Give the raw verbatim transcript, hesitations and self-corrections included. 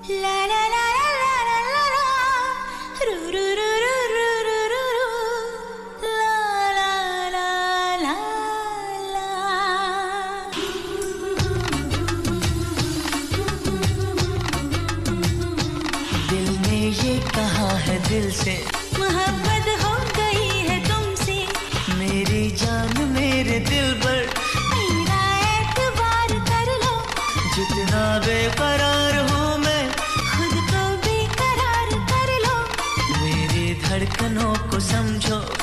ला ला ला ला ला ला ला रू रू रू रू रू रू रू रू ला ला ला ला ला। दिल ने ये कहा है दिल से मोहब्बत हो गई है तुमसे, मेरी जान मेरे दिल पर मेरा एतबार कर लो। जितना बेकरार हूँ मैं खुद को बेकरार कर लो। मेरी धड़कनों को समझो।